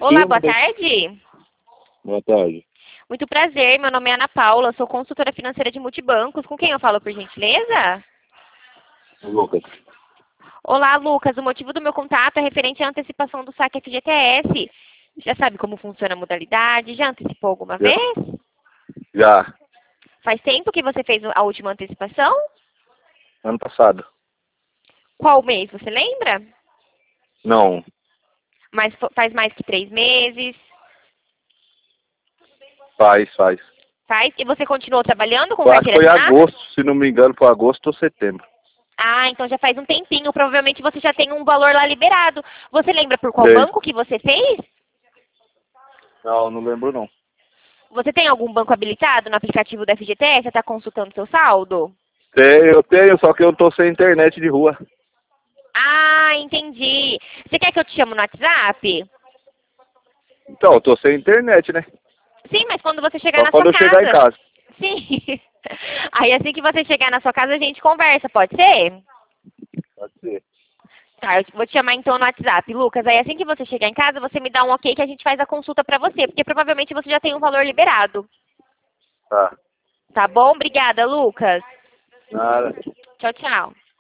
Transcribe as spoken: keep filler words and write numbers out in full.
Olá, boa tarde. Boa tarde. Muito prazer, meu nome é Ana Paula, sou consultora financeira de multibancos. Com quem eu falo, por gentileza? Lucas. Olá, Lucas. O motivo do meu contato é referente à antecipação do saque F G T S. Já sabe como funciona a modalidade? Já antecipou alguma Já. vez? Já. Faz tempo que você fez a última antecipação? Ano passado. Qual mês, você lembra? Não. Mas fo- faz mais que três meses? Faz, faz. Faz? E você continuou trabalhando com Eu acho que carteira foi assinada? agosto, se não me engano, foi agosto ou setembro. Ah, então já faz um tempinho. Provavelmente você já tem um valor lá liberado. Você lembra por qual Sei. banco que você fez? Não, não lembro não. Você tem algum banco habilitado no aplicativo do F G T S? Você está consultando seu saldo? Tenho, eu tenho, só que eu tô sem internet de rua. Ah, entendi. Você quer que eu te chame no WhatsApp? Então, eu tô sem internet, né? Sim, mas quando você chegar Só na quando sua eu chegar em casa. casa. Sim. Aí assim que você chegar na sua casa a gente conversa, pode ser? Pode ser. Tá, eu vou te chamar então no WhatsApp. Lucas, aí assim que você chegar em casa, você me dá um ok que a gente faz a consulta pra você, porque provavelmente você já tem um valor liberado. Tá. Tá bom? Obrigada, Lucas. Nada. Tchau, tchau.